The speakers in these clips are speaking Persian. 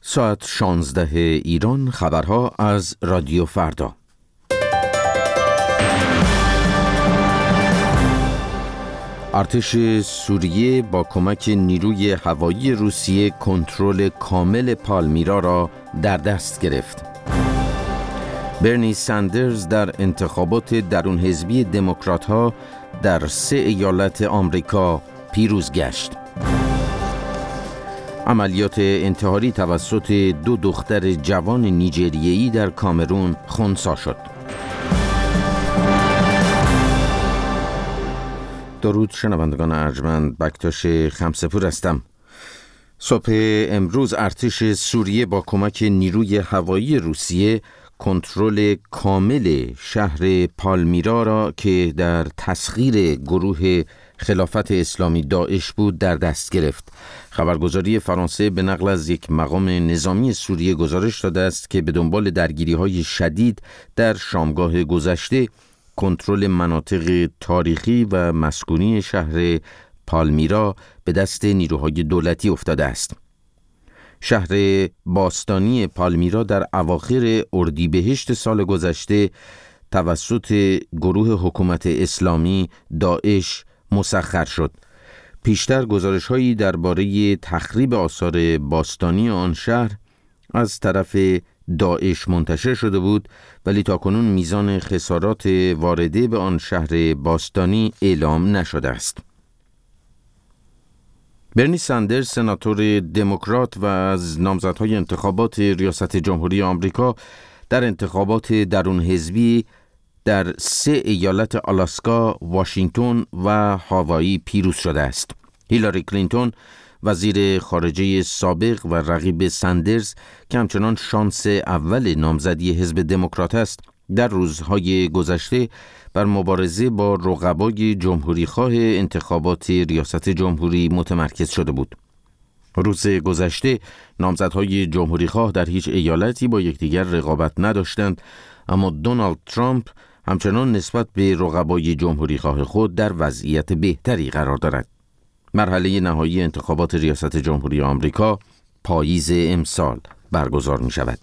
ساعت 16 ایران. خبرها از رادیو فردا. ارتش سوریه با کمک نیروی هوایی روسیه کنترل کامل پالمیرا را در دست گرفت. برنی ساندرز در انتخابات درون حزبی دموکرات‌ها در 3 ایالت آمریکا پیروز گشت. عملیات انتحاری توسط 2 دختر جوان نیجریه‌ای در کامرون خنثی شد. درود شنوندگان ارجمند، بکتاش خمسپور هستم. صبح امروز ارتش سوریه با کمک نیروی هوایی روسیه کنترل کامل شهر پالمیرا را که در تسخیر گروه خلافت اسلامی داعش بود در دست گرفت. خبرگزاری فرانسه به نقل از یک مقام نظامی سوریه گزارش داده است که به دنبال درگیری‌های شدید در شامگاه گذشته کنترل مناطق تاریخی و مسکونی شهر پالمیرا به دست نیروهای دولتی افتاده است. شهر باستانی پالمیرا در اواخر اردیبهشت سال گذشته توسط گروه حکومت اسلامی داعش مسخر شد. پیشتر گزارش‌هایی درباره تخریب آثار باستانی آن شهر از طرف داعش منتشر شده بود، ولی تاکنون میزان خسارات وارده به آن شهر باستانی اعلام نشده است. برنی ساندرز، سناتور دموکرات و از نامزدهای انتخابات ریاست جمهوری آمریکا، در انتخابات درون حزبی در 3 ایالت آلاسکا، واشنگتن و هاوایی پیروز شده است. هیلاری کلینتون، وزیر خارجه سابق و رقیب ساندرز که همچنان شانس اول نامزدی حزب دموکرات است، در روزهای گذشته بر مبارزه با رقبای جمهوریخواه انتخابات ریاست جمهوری متمرکز شده بود. روز گذشته نامزدهای جمهوریخواه در هیچ ایالتی با یکدیگر رقابت نداشتند، اما دونالد ترامپ همچنان نسبت به رقبای جمهوریخواه خود در وضعیت بهتری قرار دارد. مرحله نهایی انتخابات ریاست جمهوری آمریکا پاییز امسال برگزار می شود.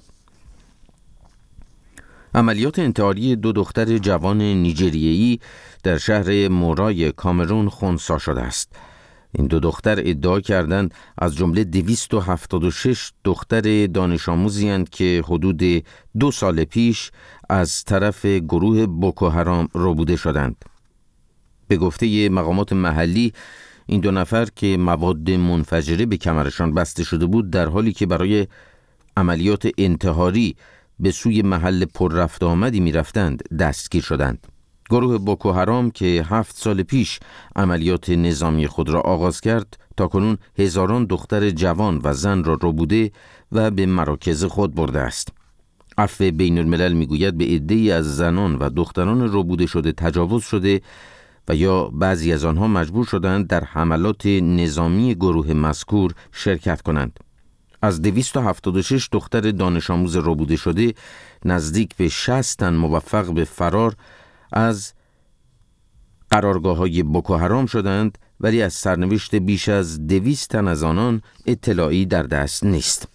عملیات انتحاری 2 دختر جوان نیجریه‌ای در شهر مورای کامرون خنثی شده است. این 2 دختر ادعا کردند از جمله 276 دختر دانش آموزی اند که حدود 2 سال پیش از طرف گروه بوکو حرام ربوده شدند. به گفته مقامات محلی، این 2 نفر که مواد منفجره به کمرشان بسته شده بود، در حالی که برای عملیات انتحاری به سوی محل پر رفت آمدی می رفتند دستگیر شدند. گروه بوکو حرام که 7 سال پیش عملیات نظامی خود را آغاز کرد، تاکنون هزاران دختر جوان و زن را ربوده و به مراکز خود برده است. عفو بین الملل می گوید به عده‌ای از زنان و دختران ربوده شده تجاوز شده و یا بعضی از آنها مجبور شدند در حملات نظامی گروه مذکور شرکت کنند. از 276 دختر دانش آموز ربوده شده، نزدیک به 60 تن موفق به فرار از قرارگاه‌های بوکو حرام شدند، ولی از سرنوشت بیش از 200 تن از آنان اطلاعی در دست نیست.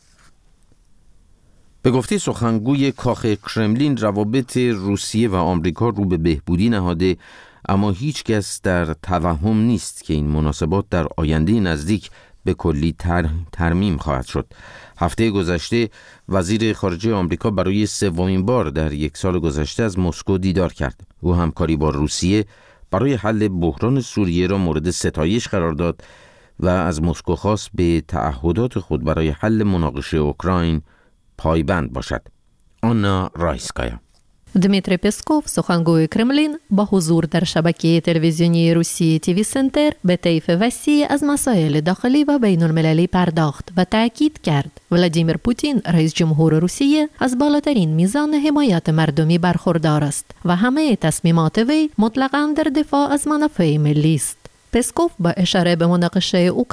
به گفته سخنگوی کاخ کرملین، روابط روسیه و آمریکا رو به بهبودی نهاده، اما هیچ کس در توهم نیست که این مناسبات در آینده نزدیک به کلی ترمیم خواهد شد. هفته گذشته وزیر خارجه آمریکا برای 3مین بار در 1 سال گذشته از مسکو دیدار کرد. او همکاری با روسیه برای حل بحران سوریه را مورد ستایش قرار داد و از مسکو خواست به تعهدات خود برای حل مناقشه اوکراین پایبند باشد. آنا رایسکایا. Дмитрий Песков, سخنگوی کرملین، با حضور در شبکه تلویزیونی روسیه تیوی سنتر به طیف وسیع از مسائل داخلی و بین المللی پرداخت و تأکید کرد ولادیمیر پوتین، رئیس جمهور روسیه، از بالاترین میزان حمایت مردمی برخوردار است و همه تصمیمات وی مطلقاً در دفاع از منافع ملی است. پسکوف با اشاره به مناقشه اوکراین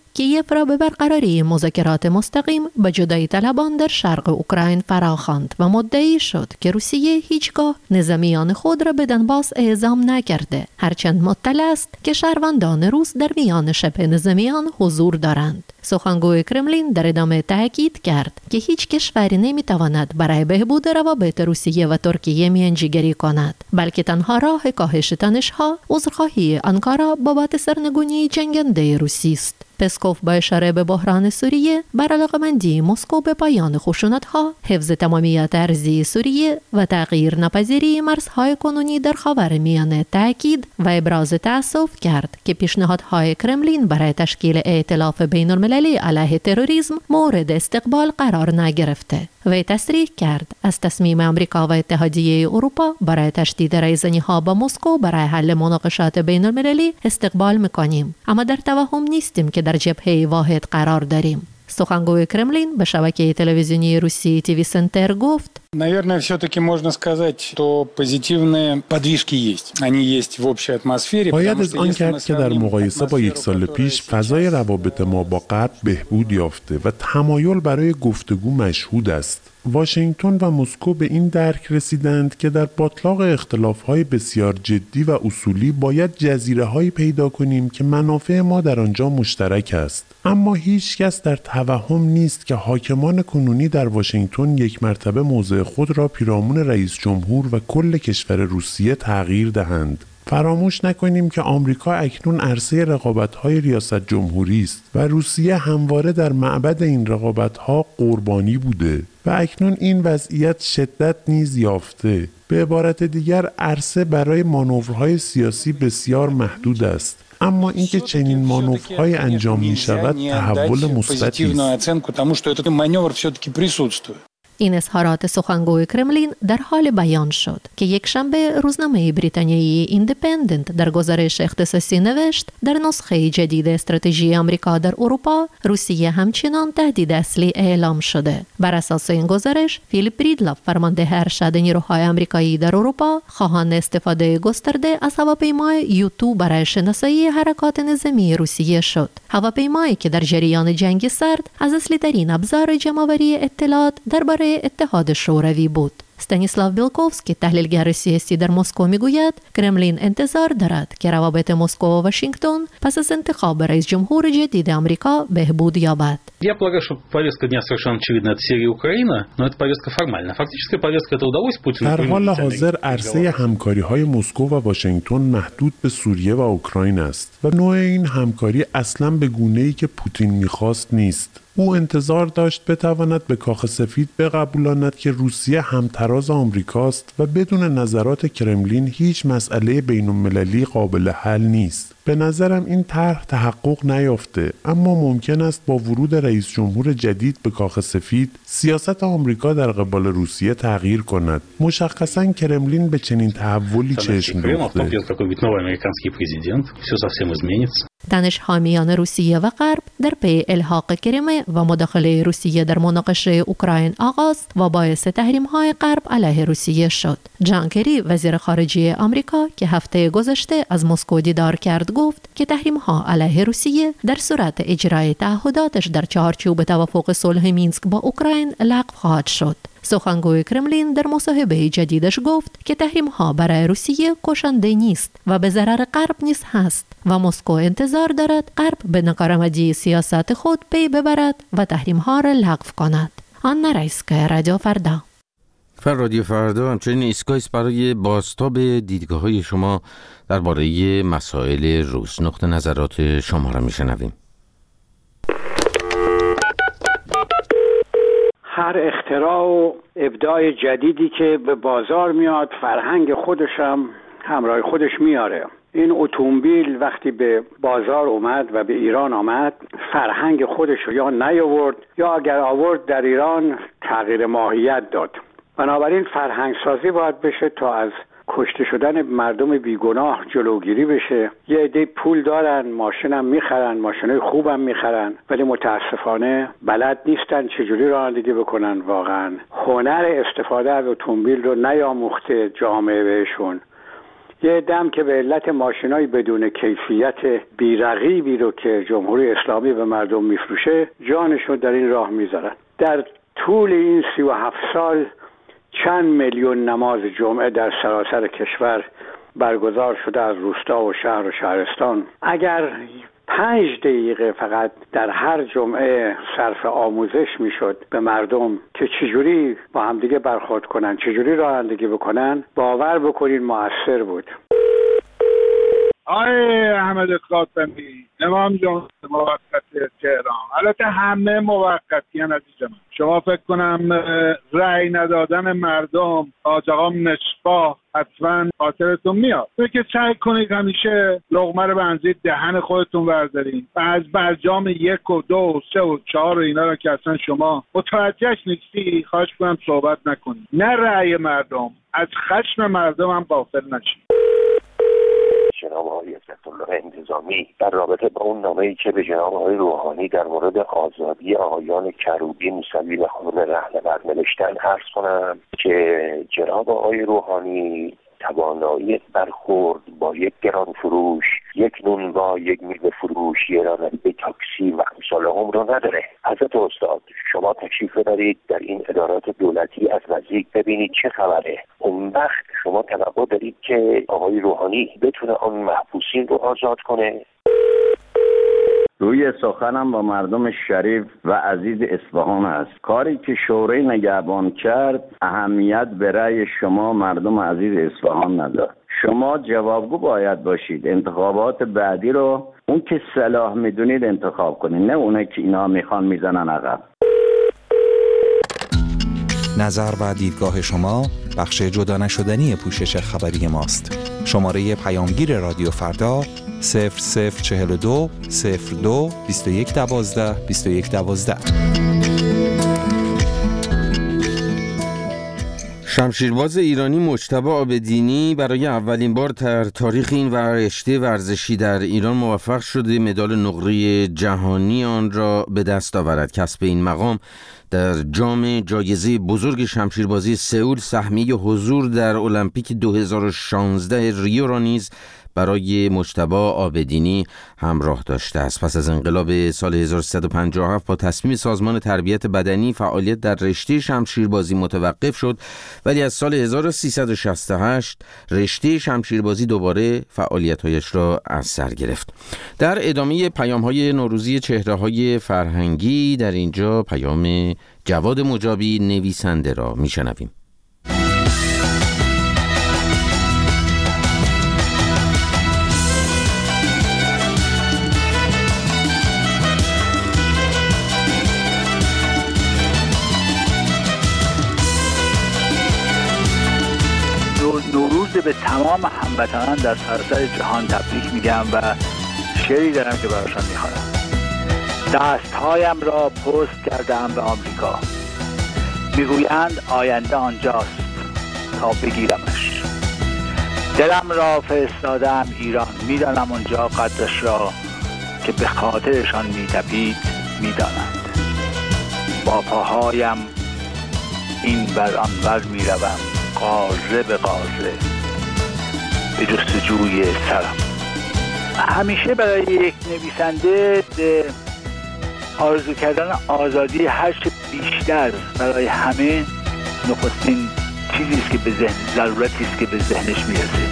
کیف را به برقراری مذاکرات مستقیم به جدایی طلبان در شرق اوکراین فراخواند و مدعی شد که روسیه هیچگاه نظامیان خود را به دنباس اعزام نکرده، هرچند مطلع است که شهروندان روس در میان شبه نظامیان حضور دارند. سخنگوی کرملین در ادامه تاکید کرد که هیچ کشوری نمیتواند برای بهبود روابط روسیه و ترکیه میانجیگری کند، بلکه تنها راه کاهش تنش‌ها عذرخواهی آنکارا بابت سرنگونی جنگنده روسی است. پسکوف با اشاره به بحران سوریه بر علاقه‌مندی مسکو به پایان خشونت‌ها، حفظ تمامیت ارضی سوریه و تغییر ناپذیری مرزهای کنونی در خاورمیانه تاکید و ابراز تأسف کرد که پیشنهادهای کرملین برای تشکیل ائتلاف بین‌المللی علیه تروریسم مورد استقبال قرار نگرفته. وی تصریح کرد از تصمیم آمریکا و اتحادیه اروپا برای تشدید رایزنی‌ها با مسکو برای حل مناقشات بین‌المللی استقبال می‌کنیم، اما در توهم نیستیم که در جبهه واحد قرار داریم. سخنگوی کرملین به شبکه تلویزیونی روسی تیوی سنتر گفت: Наверное, все-таки можно сказать, что позитивные подвижки есть. Они есть в общей атмосфере. باید از آن کرد که در مقایسه با یک سال پیش فضای روابط ما با غرب بهبود یافته و تمایل برای گفتگو مشهود است. واشنگتن و مسکو به این درک رسیدند که در باتلاق اختلاف‌های بسیار جدی و اصولی باید جزیره‌هایی پیدا کنیم که منافع ما در آنجا مشترک است. اما هیچ کس در توهم نیست که حاکمان کنونی در واشنگتن یک مرتبه موضع خود را پیرامون رئیس جمهور و کل کشور روسیه تغییر دهند. فراموش نکنیم که آمریکا اکنون عرصه رقابت‌های ریاست جمهوری است و روسیه همواره در معبد این رقابت‌ها قربانی بوده و اکنون این وضعیت شدت نیز یافته. به عبارت دیگر عرصه برای مانورهای سیاسی بسیار محدود است. اما اینکه چنین مانورهای انجام می شود تحول مثبتی است. این اظهارات سخنگوی کرملین در حال بیان شد که یک شنبه روزنامه بریتانیایی ایندیپندنت در گزارش اختصاصی نوشت در نسخه جدید استراتژی آمریکا در اروپا روسیه همچنان تهدید اصلی اعلام شده. بر اساس این گزارش فیلیپ بریدلاف فرمانده ارشد نیروهای آمریکایی در اروپا خواهان استفاده گسترده از هواپیمای یو-2 برای شناسایی حرکات نظامی روسیه شد. هواپیمایی که در جریان جنگ سرد از اصلی ترین ابزار جمع‌آوری اطلاعات درباره اتحاد شوروی بود. استانیسلاو بیلکوفسکی تحلیلگر سیاسی در مسکو میگوید کرملین انتظار دارد که روابط مسکو و واشنگتن پس از انتخاب رئیس جمهور جدید آمریکا بهبود یابد. Я полагаю, что повестка дня совершенно очевидна, это Сирия и Украина, но это повестка формальная. Фактическая повестка это удалось Путину. در حال حاضر عرصه همکاری‌های مسکو و واشنگتن محدود به سوریه و اوکراین است و نوع این همکاری اصلاً به گونه‌ای که پوتین می‌خواست نیست. او انتظار داشت بتواند به کاخ سفید بقبولاند که روسیه همتراز آمریکاست و بدون نظرات کرملین هیچ مسئله بین‌المللی قابل حل نیست. به نظرم این طرح تحقق نیافته، اما ممکن است با ورود رئیس جمهور جدید به کاخ سفید سیاست آمریکا در قبال روسیه تغییر کند. مشخصاً کرملین به چنین تحولی چشم دوخته. تنش حامیان روسیه و غرب در پی الحاق کریمه و مداخله روسیه در مناقشه اوکراین آغاز و باعث تحریم‌های غرب علیه روسیه شد. جان کری وزیر خارجه آمریکا که هفته گذشته از مسکو دیدار کرد گفت که تحریم‌ها علیه روسیه در صورت اجرای تعهداتش در چارچوب توافق صلح مینسک با اوکراین لغو خواهد شد. سخنگوی کرملین در مصاحبه جدیدش گفت که تحریم‌ها برای روسیه کشنده نیست و به ضرر غرب نیز هست و مسکو انتظار دارد غرب به ناکارآمدی سیاست خود پی ببرد و تحریم‌ها را لغو کند. آنا رایسکا، رادیو فردا. رادیو فردا همچنین ایستگاهی است برای بازتاب دیدگاه‌های شما درباره مسائل روز. نقطه نظرات شما را میشنویم. هر اختراع و ابداع جدیدی که به بازار میاد فرهنگ خودش هم همراه خودش میاره. این اتومبیل وقتی به بازار اومد و به ایران آمد فرهنگ خودش رو یا نیاورد یا اگر آورد در ایران تغییر ماهیت داد. بنابراین فرهنگ سازی باید بشه تا از کشته شدن مردم بیگناه جلوگیری بشه. یه عده پول دارن، ماشین هم میخرن، ماشینای خوب هم میخرن، ولی متاسفانه بلد نیستن چجوری رانندگی بکنن. واقعا هنر استفاده از اتومبیل رو نیاموخته جامعه بهشون. یه دم که به علت ماشینای بدون کیفیت بیرقیبی رو که جمهوری اسلامی به مردم میفروشه جانشون در این راه میذارن. در طول این 37 سال چند میلیون نماز جمعه در سراسر کشور برگزار شده از روستا و شهر و شهرستان. اگر 5 دقیقه فقط در هر جمعه صرف آموزش میشد به مردم که چجوری با همدیگه برخورد کنن، چجوری رانندگی بکنن، باور بکنین موثر بود. آقای احمد خاتمی، امام جمهوری موقت تهران، البته همه موقتی ان عزیز من. شما فکر کنم رأی ندادن مردم آقا مصباح حتما خاطرتون میاد. که سعی کنید همیشه لقمه رو به اندازه دهن خودتون بردارین و از برجام 1 و 2 و 3 و 4 و اینا رو که اصلا شما متوجهش نیستی خواهش کنم صحبت نکنید. نه رأی مردم، از خشم مردم هم غافل نشید. جناب آقای عزت‌الله انتظامی در رابطه با اون نامه‌ای که به جناب آقای روحانی در مورد آزادی آقایان کروبی، موسوی و خانم رهنورد نوشتن عرض کنم که جناب آقای روحانی توانایی برخورد با یک گران فروش، یک نونوا، یک میوه فروش، یه راننده تاکسی و امثال هم رو نداره. حضرت استاد شما تشریف ببرید در این ادارات دولتی از نزدیک ببینید چه خبره. اون وقت شما توقع دارید که آقای روحانی بتونه آن محبوسین رو آزاد کنه؟ روی سخنم با مردم شریف و عزیز اصفهان است. کاری که شورای نگهبان کرد اهمیت به رأی شما مردم عزیز اصفهان ندارد. شما جوابگو باید باشید. انتخابات بعدی رو اون که صلاح میدونید انتخاب کنید، نه اونه که اینا میخوان میزنن عقب. نظر و دیدگاه شما بخش جدا نشدنی پوشش خبری ماست. شماره پیامگیر رادیو فردا 0042 02 21 12 21 12. شمشیرباز ایرانی مجتبی عابدینی برای اولین بار در تاریخ این رشته ورزشی در ایران موفق شده مدال نقره جهانی آن را به دست آورد. کسب این مقام در جام جایزه بزرگ شمشیربازی سئول سهمیه حضور در المپیک 2016 ریو را نیز برای مجتبی عابدینی همراه داشته است. پس از انقلاب سال 1357 با تصمیم سازمان تربیت بدنی فعالیت در رشته شمشیربازی متوقف شد، ولی از سال 1368 رشته شمشیربازی دوباره فعالیت‌هایش را از سر گرفت. در ادامه پیام‌های نوروزی چهره‌های فرهنگی در اینجا پیام جواد مجابی نویسنده را میشنویم. نوروز به تمام هموطنان در سراسر جهان تبریک میگم و شعری دارم که براشان میخوانم. دستهایم را پست کردم به آمریکا، میگویند آینده آنجاست تا بگیرمش. دلم را فرستادم ایران، میدانم آنجا قدرش را که به خاطرشان میتپید میدانند. با پاهایم این بر آن بر میروم، قاره به قاره به جستجوی سرم. همیشه برای یک نویسنده آرزو کردن آزادی هرچه بیشتر برای همه نخستین چیزی است که به ذهن، ضرورتی است که به ذهنش میرسه.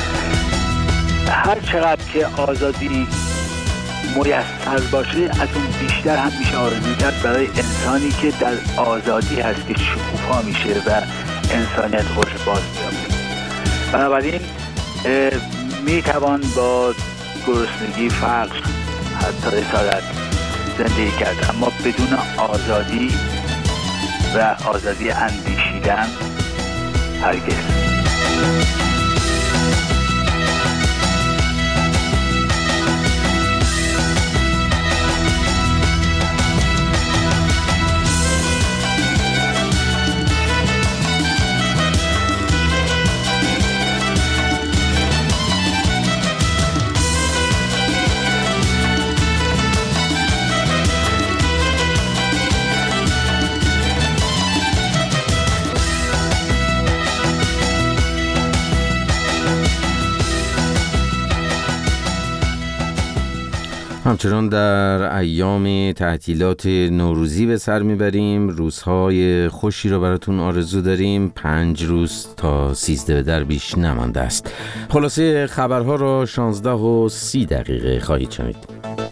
هر چقدر که آزادی میسر باشه از اون بیشتر هم میشه آرزو کرد برای انسانی که در آزادی هست که شکوفا میشه و انسانیت خودش باز می‌یابه. بنابراین میتوان با گرسنگی، فقر، حتی اسارت زندگی کرد، اما بدون آزادی و آزادی اندیشیدن هرگز. همچنان در ایام تعطیلات نوروزی به سر میبریم. روزهای خوشی رو براتون آرزو داریم. 5 روز تا 13 در بیش نمانده است. خلاصه خبرها را 16:30 خواهید شنید.